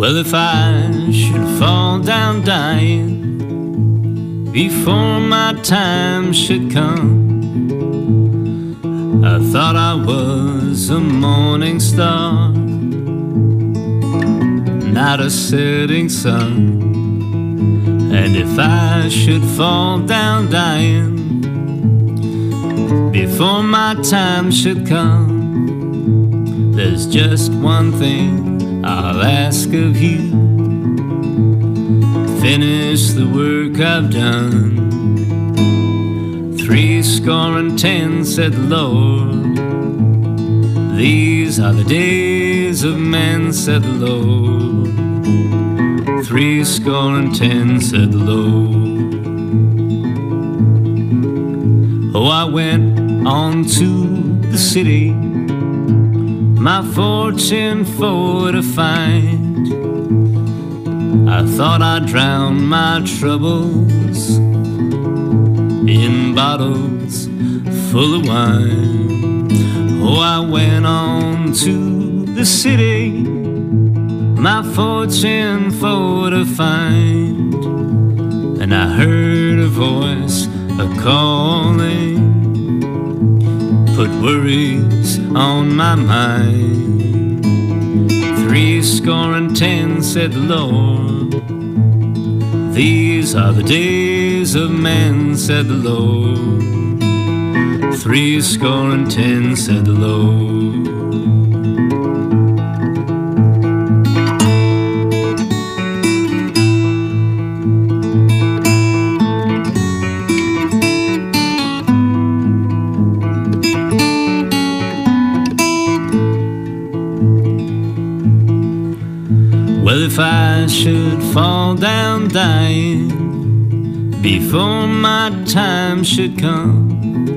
Well, if I should fall down dying before my time should come, I thought I was a morning star, not a setting sun. And if I should fall down dying before my time should come, there's just one thing I'll ask of you: finish the work I've done. 70, said the Lord. These are the days of men, said the Lord. 70, said the Lord. Oh, I went on to the city, my fortune for to find. I thought I'd drown my troubles in bottles full of wine. Oh, I went on to the city, my fortune for to find. And I heard a voice a-calling, put worries on my mind. 70, said the Lord. These are the days of men, said the Lord. 70, said the Lord. Well, if I should fall down dying before my time should come,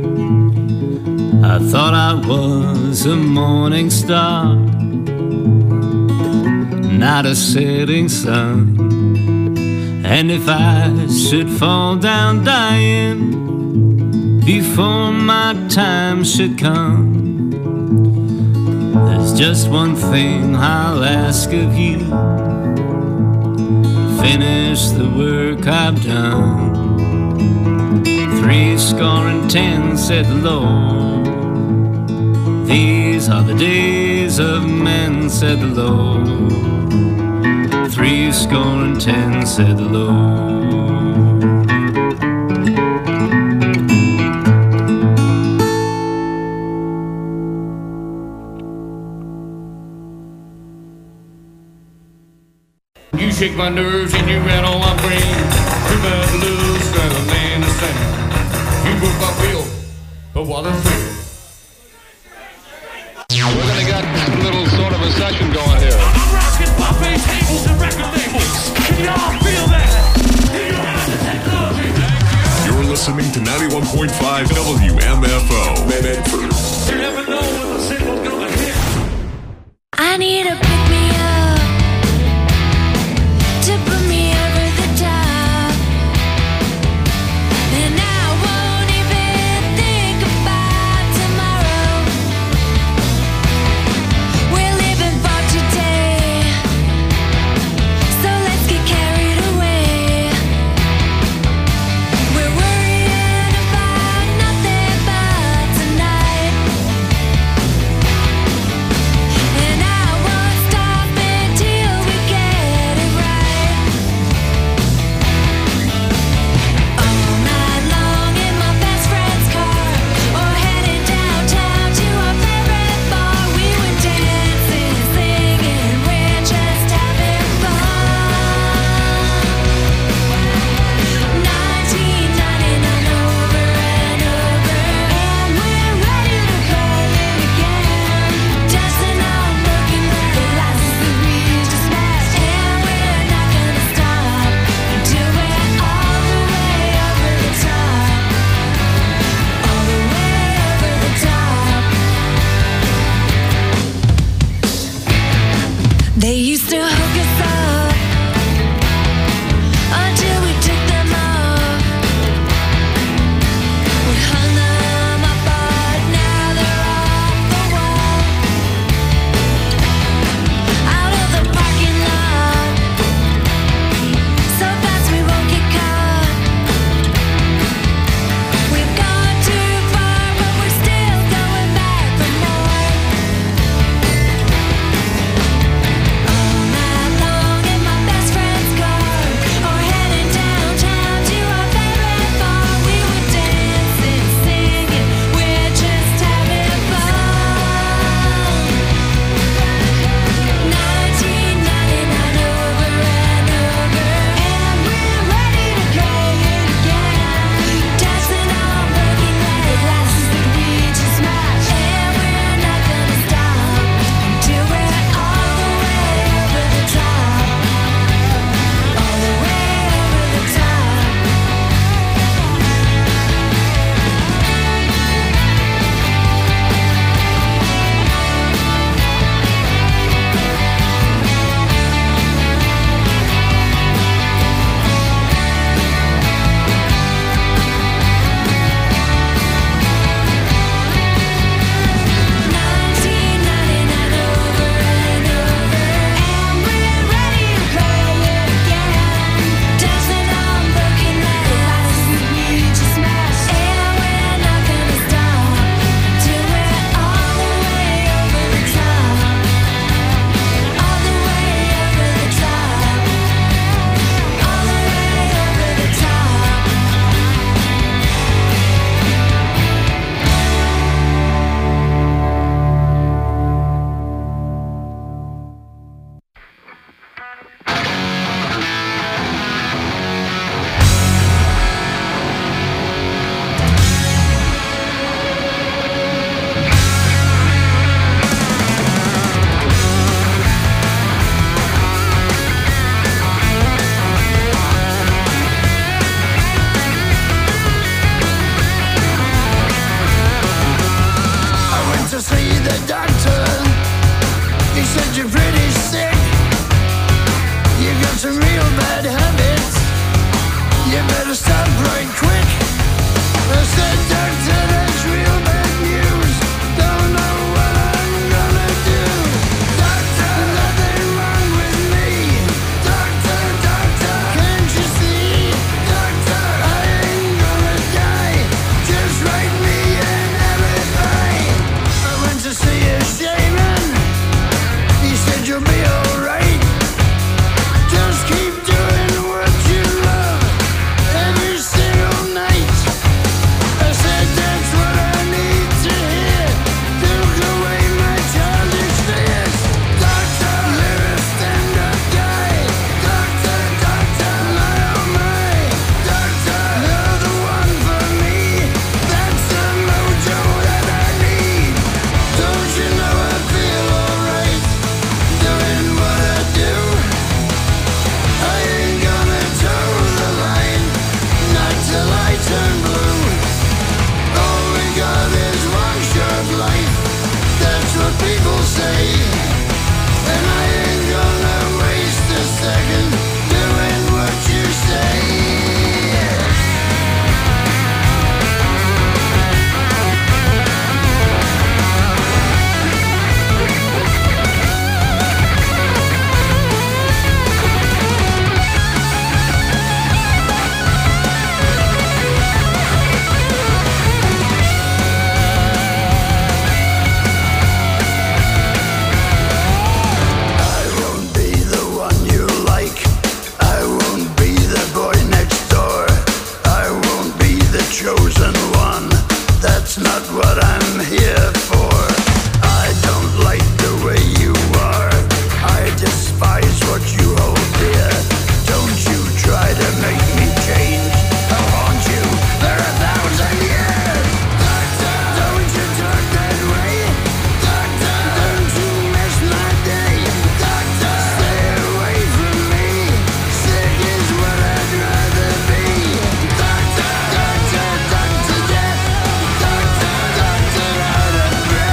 I thought I was a morning star, not a setting sun. And if I should fall down dying before my time should come, there's just one thing I'll ask of you: finish the work I've done. 70, said the Lord. These are the days of men, said the Lord. 70, said the Lord. You shake my nerves and you rattle my brain. Too bad blues got a man to sing. You broke my will, but what a thrill. We're gonna get a little sort of a session going here. I'm rocking buffet tables and record labels. Can y'all feel that? Do you have the technology? You're listening to 91.5 WMFO. Medford. You never know when the single's gonna hit. I need a pick-me-up to put me over the top, and I won't even think about tomorrow. We're living for today, so let's get carried away. We're worrying about nothing but tonight, and I won't stop doctor. He said you're pretty sick. You got some real bad habits. You better stop right quick. I said, doctor, that's real bad news. Don't know what I'm gonna do. Doctor, nothing wrong with me. Doctor, doctor, can't you see? Doctor, I ain't gonna die. Just write me an alibi. I went to see a shaman. He said you'll be alright. Just keep doing what you love every single night. I said that's what I need to hear. Took away my childish fears. Doctor, you're a stand-up guy. Doctor, doctor, my oh my. Doctor, you're the one for me. That's the mojo that I need. Don't you know I feel alright doing what I do? I ain't gonna toe the line, not till I turn blue. All we got is one short life, that's what people say. And I ain't gonna waste a second doing what you say. I won't be the one you like. I won't be the boy next door. I won't be the chosen one. That's not what I'm here for. I don't like the way you are. I despise what you hold dear. Don't you try to make me change. I'll haunt you for 1,000 years. Doctor, don't you talk that way. Doctor, don't you miss my day. Doctor, stay away from me. Sick is what I'd rather be. Doctor, doctor, doctor death. Doctor, doctor out of breath.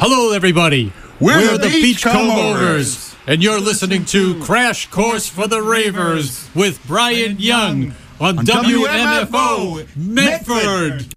Hello, everybody. We're the Beach Comb-Overs, and you're listening to Crash Course for the Ravers with Brian Young on WMFO Medford.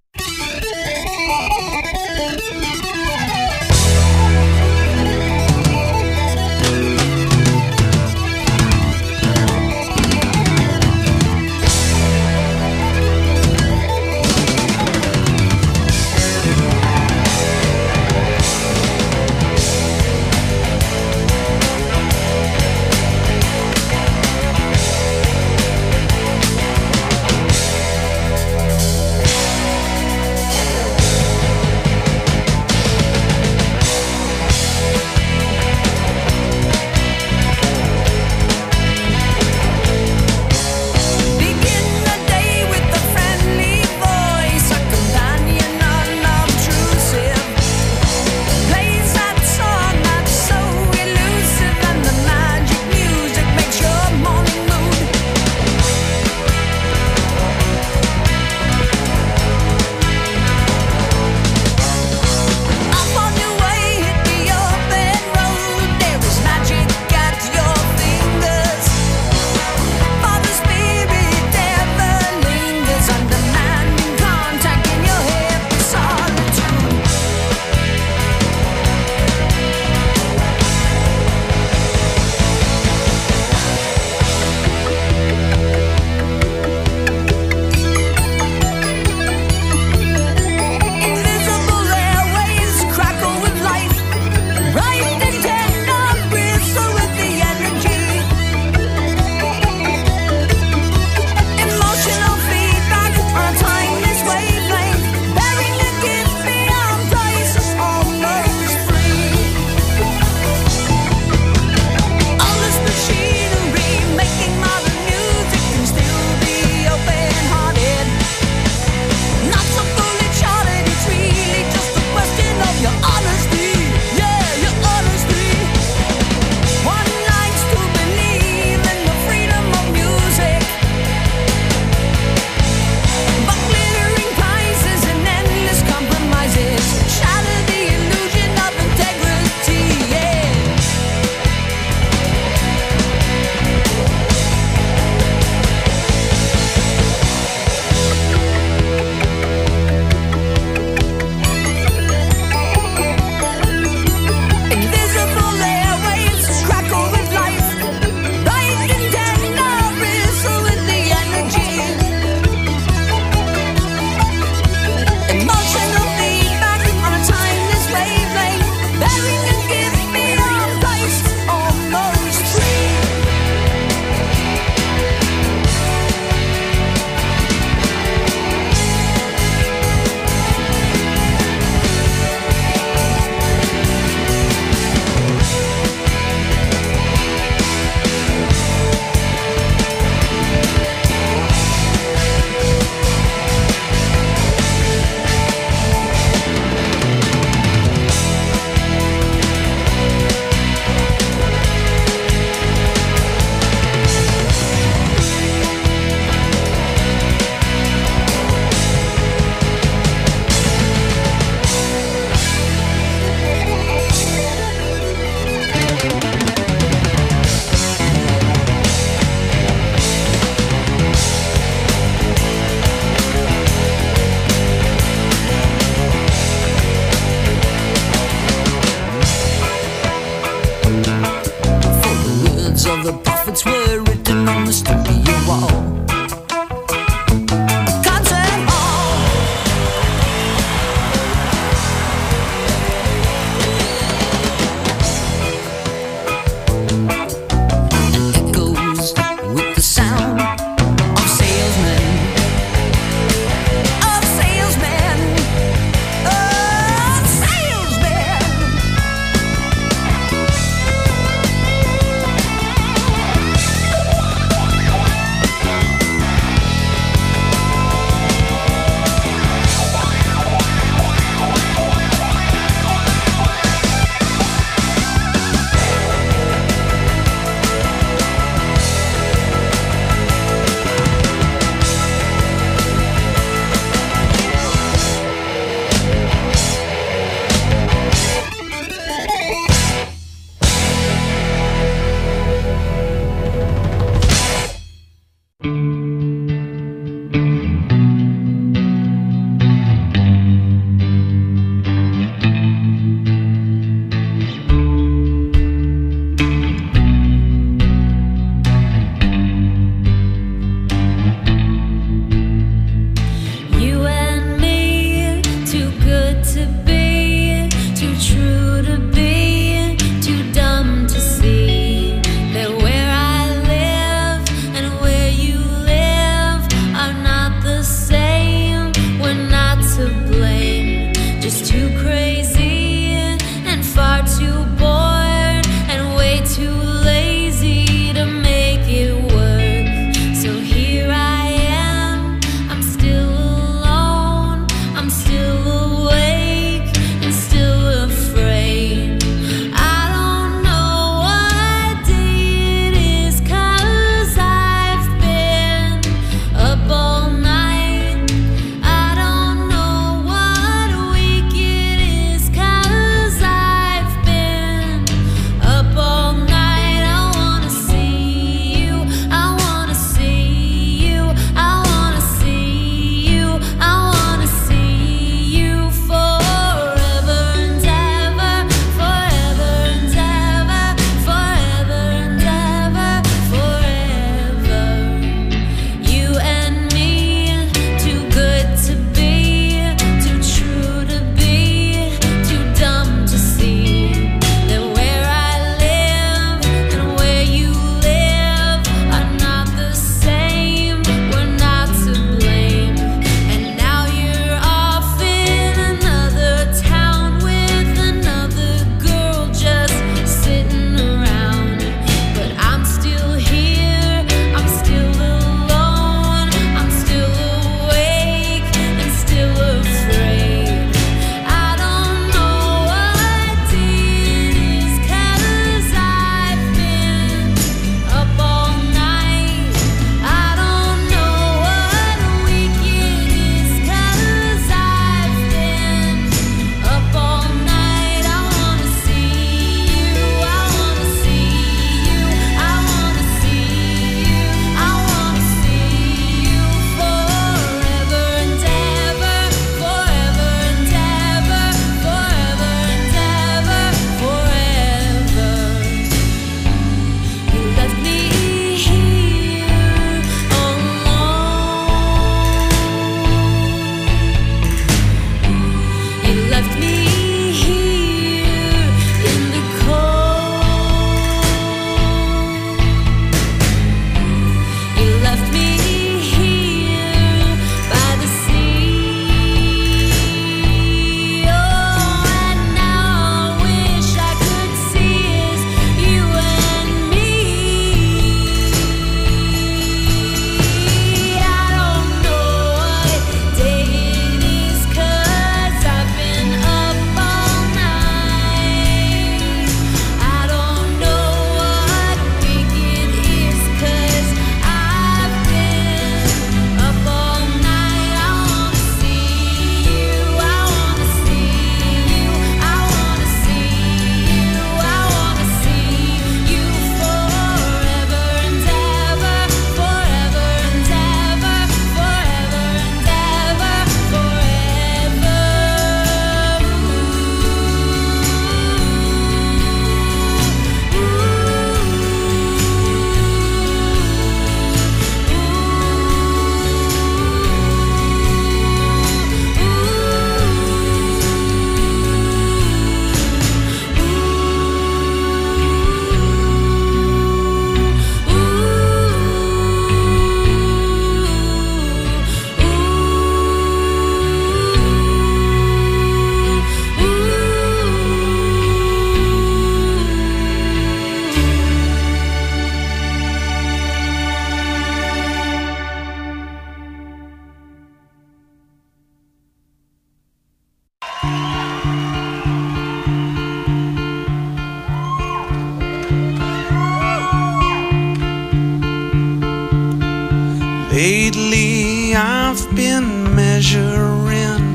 Lately I've been measuring.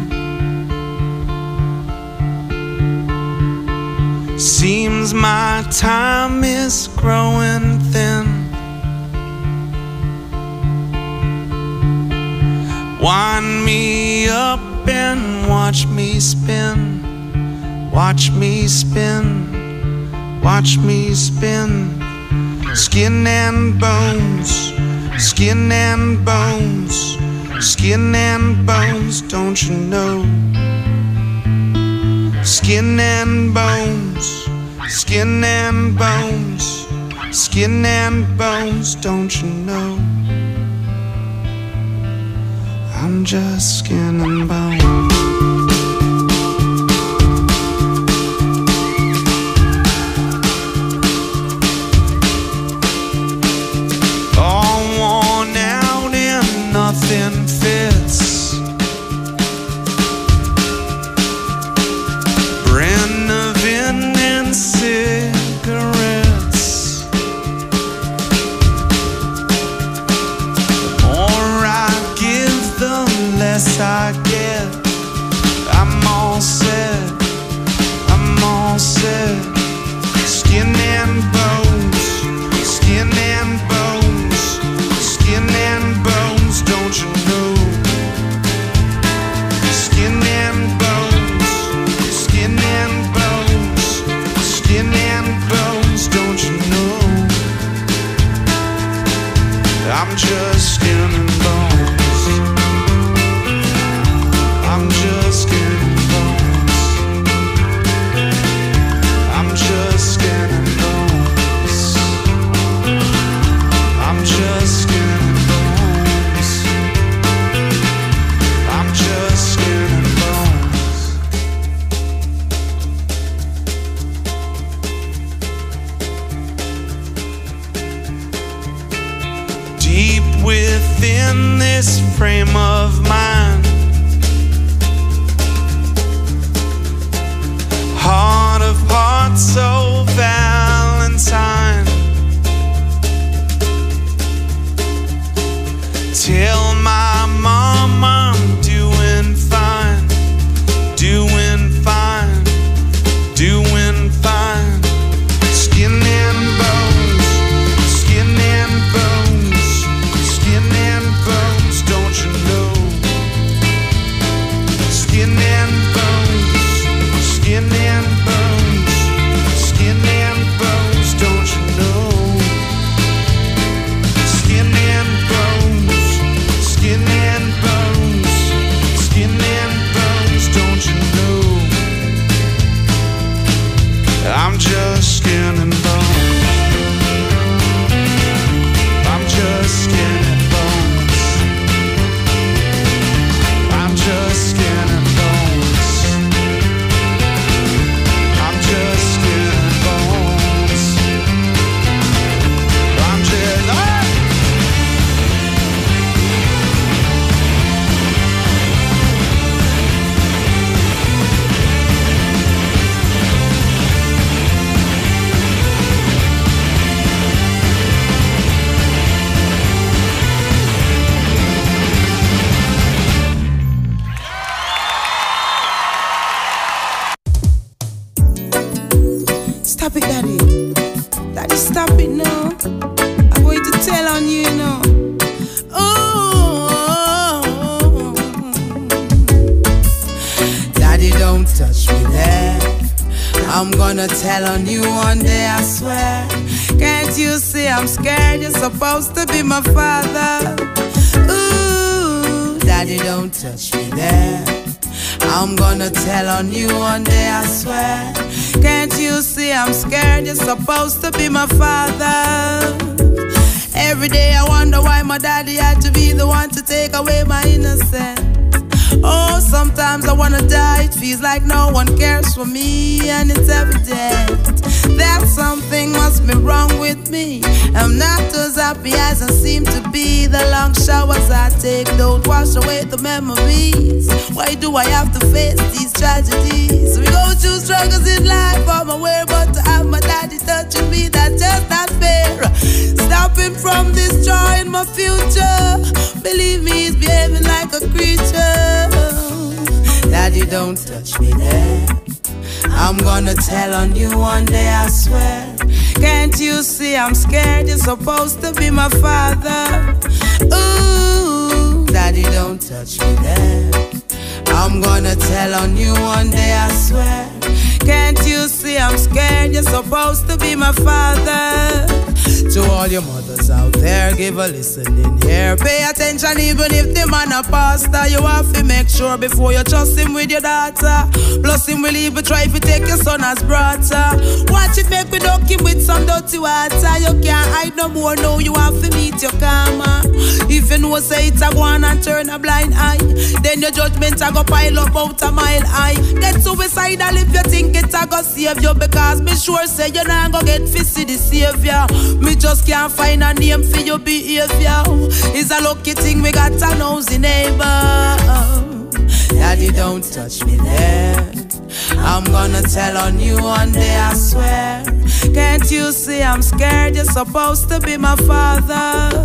Seems my time is growing thin. Wind me up and watch me spin. Watch me spin. Watch me spin. Skin and bones. Skin and bones. Skin and bones, don't you know? Skin and bones. Skin and bones. Skin and bones, don't you know? I'm just skin and bones. All worn out and nothing fits. Brennivin and cigarettes. The more I give, the less I get. I'm all set. I'm all set. Skin and bones. Skin and bones. Skin and bones, don't you know? Skin and bones. Skin and bones. Skin and bones, don't you know? I'm just skin and bones. I'm just skin and bones. I'm just skin and bones. I'm just skin and bones. I'm just skin and bones. Deep within this frame of mine, heart of hearts, so Valentine. Tell my mom I'm doing fine, doing fine, doing fine. Skin and bones, skin and bones, skin and bones, don't you know? Skin and bones, skin and bones, skin and bones, don't you know? Skin and bones, skin and bones, skin and bones, don't you know? I'm just skin and bones. I'm just skin and bones. I'm just skin and bones. I'm just skin and bones. I'm just Stop it, Daddy. Daddy, stop it now. I'm going to tell on you, you know. Oh, Daddy, don't touch me there. I'm gonna tell on you one day, I swear. Can't you see I'm scared? You're supposed to be my father. Ooh, Daddy, don't touch me there. I'm gonna tell on you one day, I swear. Can't you see I'm scared? You're supposed to be my father. Every day I wonder why my daddy had to be the one to take away my innocence. Oh, sometimes I wanna die. It feels like no one cares for me, and it's evident that something must be wrong with me. I'm not as happy as I seem to be. The long showers I take don't wash away the memories. Why do I have to face these tragedies? We go through struggles in life on my way, but to have my daddy touching me, that's just not fair. Stop it stopping from destroying my future. Believe me, he's behaving like a creature. Daddy, don't touch me there. I'm gonna tell on you one day, I swear. Can't you see I'm scared? You're supposed to be my father. Ooh, Daddy, don't touch me there. I'm gonna tell on you one day, I swear. Can't you see I'm scared? You're supposed to be my father. To all your mothers out there, give a listening here. Pay attention even if the man a pastor. You have to make sure before you trust him with your daughter. Plus him will even try to take your son as brother. Watch it make we duck him with some dirty water. You can't hide no more now, you have to meet your karma. If you know say it's a go on and turn a blind eye, then your judgment a go pile up out a mile high. Get suicidal if you think it a go save you, because me sure say you not go get fishy the savior. Me just can't find a name for your behavior. It's a lucky thing we got a nosy neighbor. Daddy, don't touch me there. I'm gonna tell on you one day, I swear. Can't you see I'm scared? You're supposed to be my father.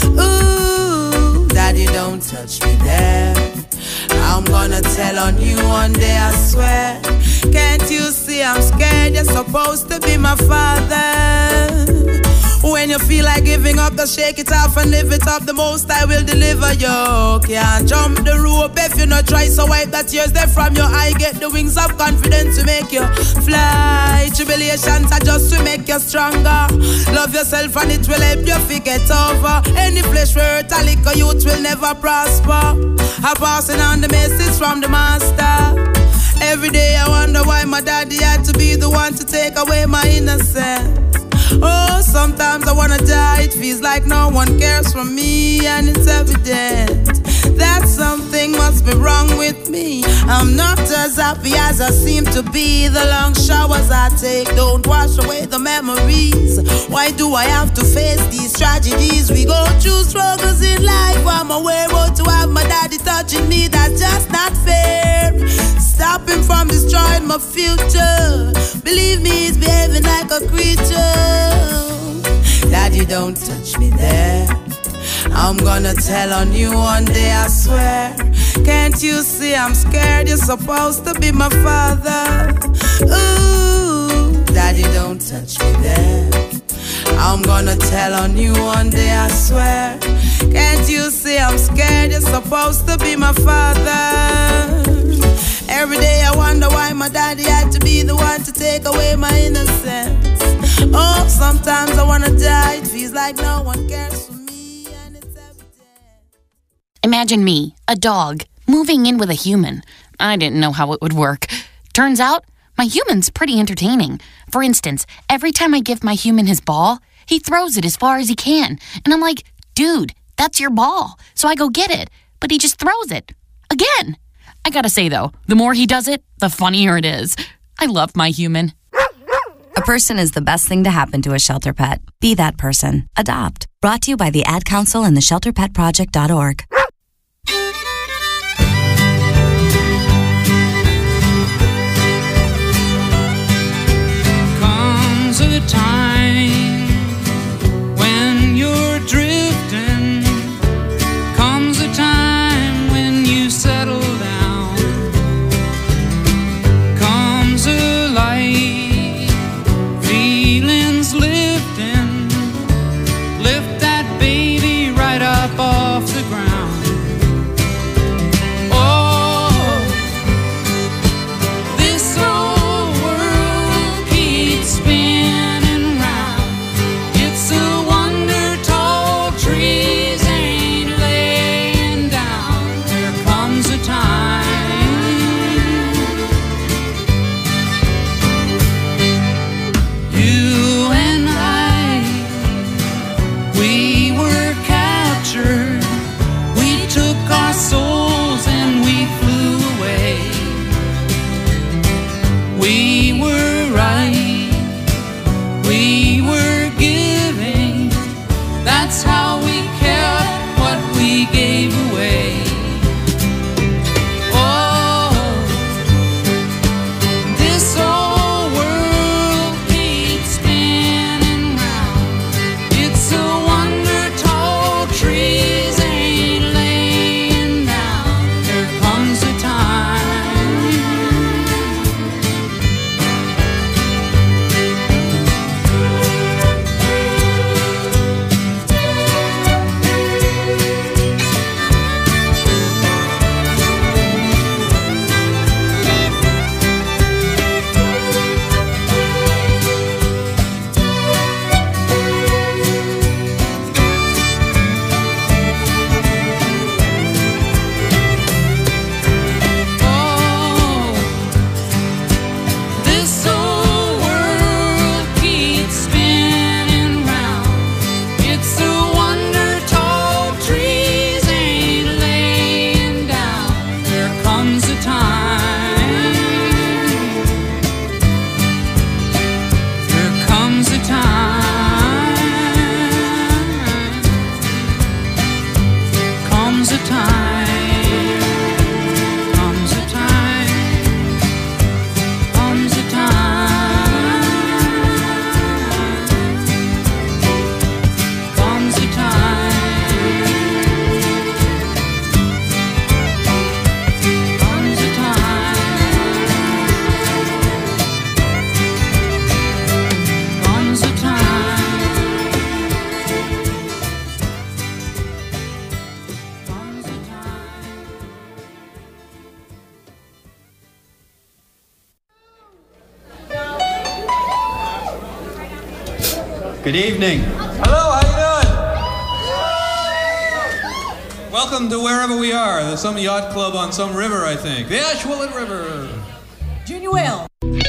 Ooh, Daddy, don't touch me there. I'm gonna tell on you one day, I swear. Can't you see I'm scared? You're supposed to be my father. When you feel like giving up, just shake it off and live it up. The most I will deliver you. Can't jump the rope if you not try. So wipe that tears there from your eye. Get the wings of confidence to make you fly. Tribulations are just to make you stronger. Love yourself and it will help you forget over. Any flesh where hurt a little youth will never prosper. I'm passing on the message from the master. Every day I wonder why my daddy had to be the one to take away my innocence. Oh, sometimes I wanna die. It feels like no one cares for me, and it's evident that something must be wrong with me. I'm not as happy as I seem to be. The long showers I take don't wash away the memories. Why do I have to face these tragedies? We go through struggles in life. I'm aware of to have my daddy touching me. That's just not fair. Stop him from destroying my future. Believe me, he's behaving like a creature. Daddy, don't touch me there. I'm gonna tell on you one day, I swear. Can't you see I'm scared? You're supposed to be my father. Ooh, Daddy, don't touch me there. I'm gonna tell on you one day, I swear. Can't you see I'm scared? You're supposed to be my father. Every day I wonder why my daddy had to be the one to take away my innocence. Oh, sometimes I wanna die. It feels like no one cares for me, and it's evident. Imagine me, a dog, moving in with a human. I didn't know how it would work. Turns out, my human's pretty entertaining. For instance, every time I give my human his ball, he throws it as far as he can. And I'm like, dude, that's your ball. So I go get it. But he just throws it. Again. I gotta say, though, the more he does it, the funnier it is. I love my human. A person is the best thing to happen to a shelter pet. Be that person. Adopt. Brought to you by the Ad Council and the ShelterPetProject.org. Comes a time when you're drifting. Comes a time when you settle down. Comes a light, feelings lifting. Lift that baby right up off the ground. Oh, this whole world keeps spinning round. It's a wonder tall trees ain't laying down. There comes a time you and I, we were captured. We took our souls and we flew away. We were right, we were giving. That's how we kept what we gave away. Oh, this whole world keeps spinning round. It's a wonder Good evening. Hello, how you doing? Welcome to wherever we are. There's some yacht club on some river, I think. The Ashwillet River. Junior Will.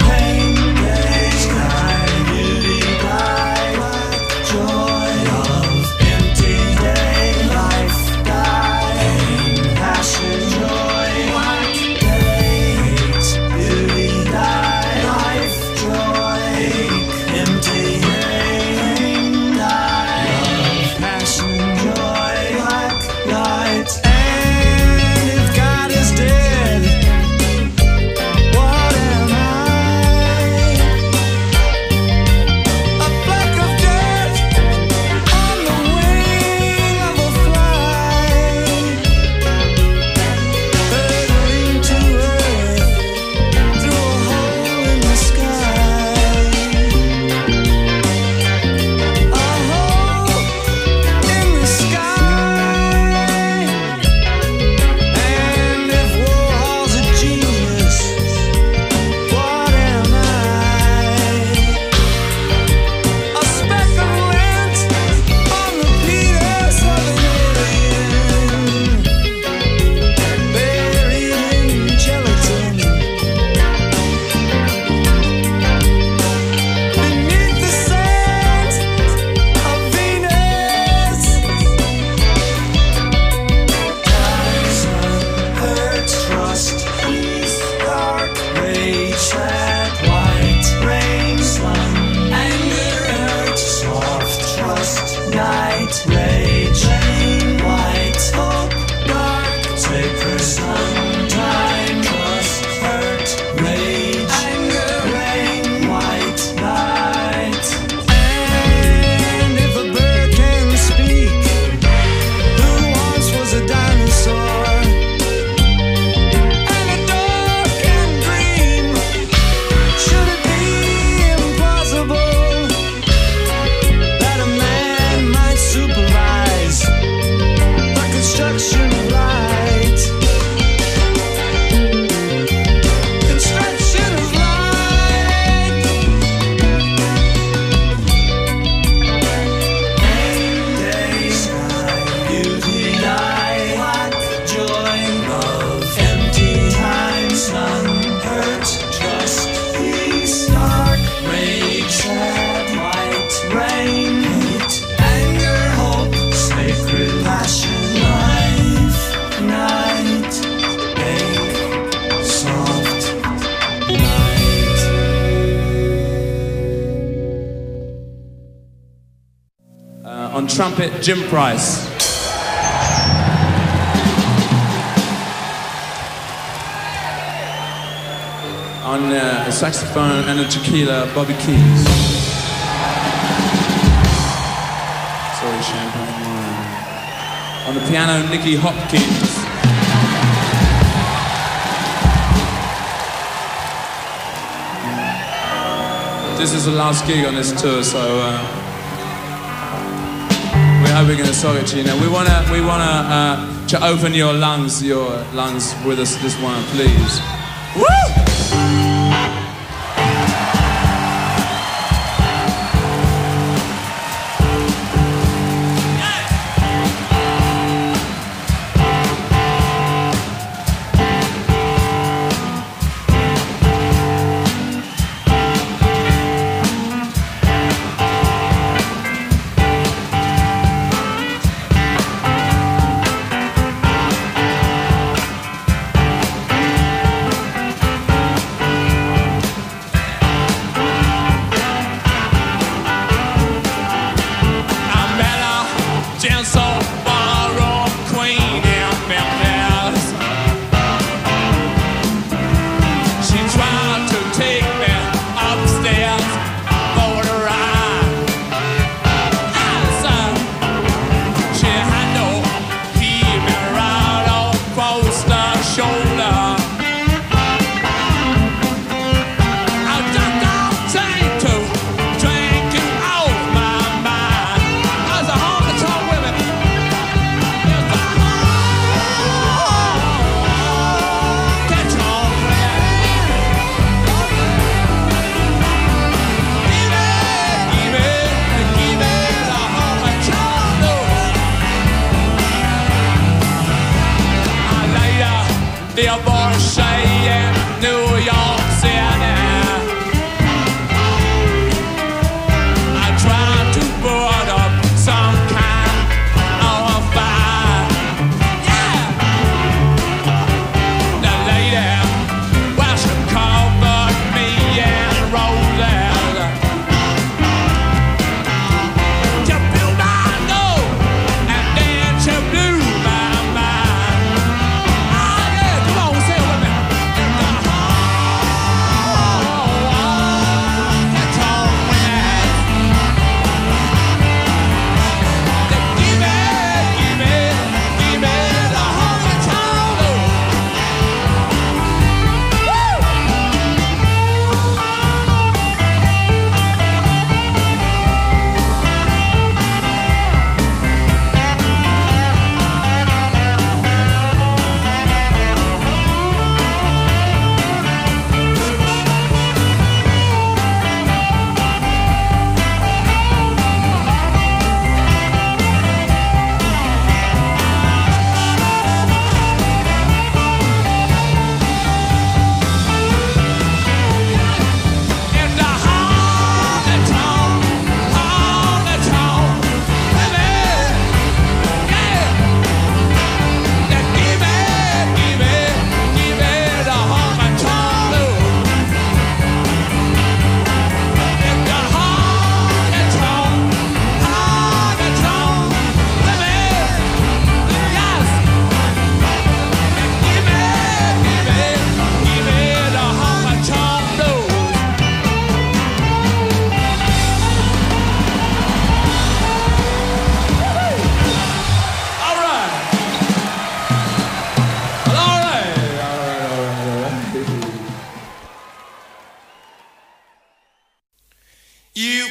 On trumpet, Jim Price. On the saxophone and the tequila, Bobby Keys. Sorry, champagne wine. On the piano, Nicky Hopkins. This is the last gig on this tour, so we're hoping in a solid, you know. We wanna to open your lungs with us this one, please. Woo!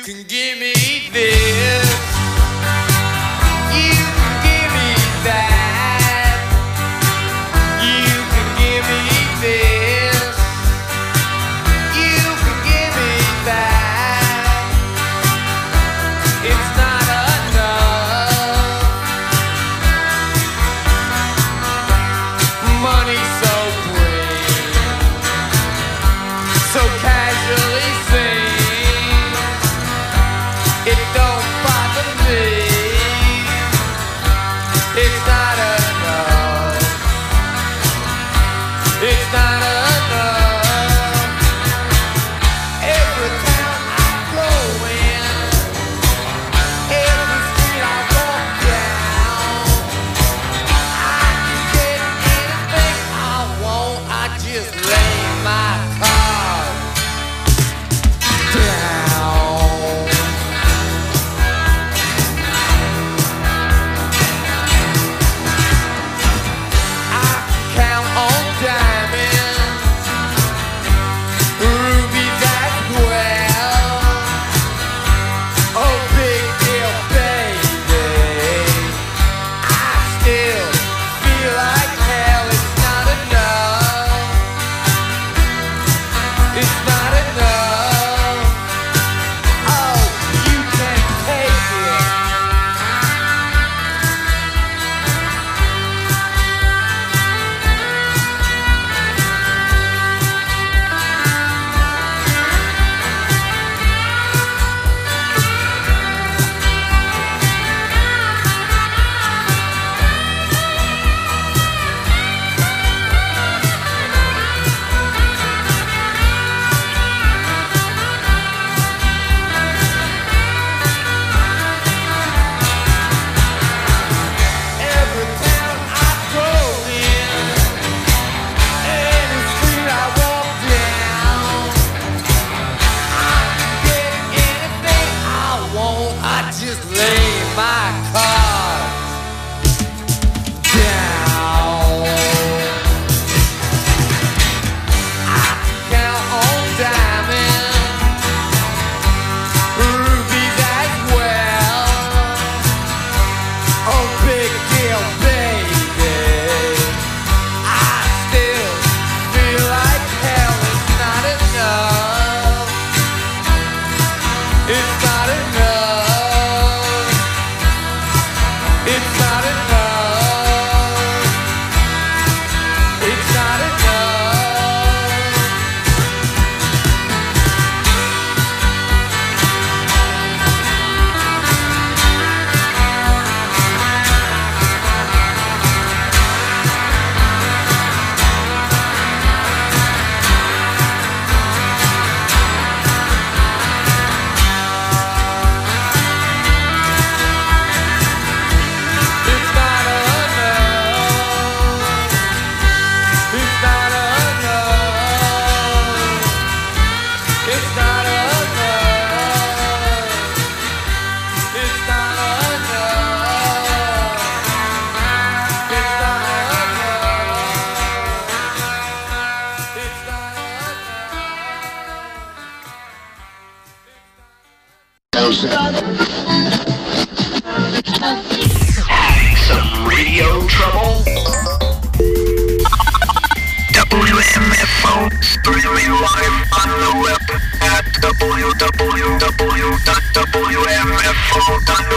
can give me this. You can give me that. You can give me this. You can give me that. It's not enough. Money so green, so casually seen. It don't bother me. It's not enough. It's not enough. Every town I go in, every street I walk down, I can get anything I want. I just lay my card down. I count on diamonds, rubies as well. Oh, big deal, baby. I still feel like hell. It's not enough. It's not enough. Oh, you can take it. Every town I go in, any street I walk down, I can get anything I want. I just lay my cards down. I count on diamonds, rubies as well. Oh, big deal, baby. I still feel like hell. It's not enough. It's not enough. It's not enough. It's not enough. It's not enough. It's not enough. It's not enough. It's not enough. It's not enough. It's not Having some radio trouble? WMFO streaming live on the web at www.wmfo.net.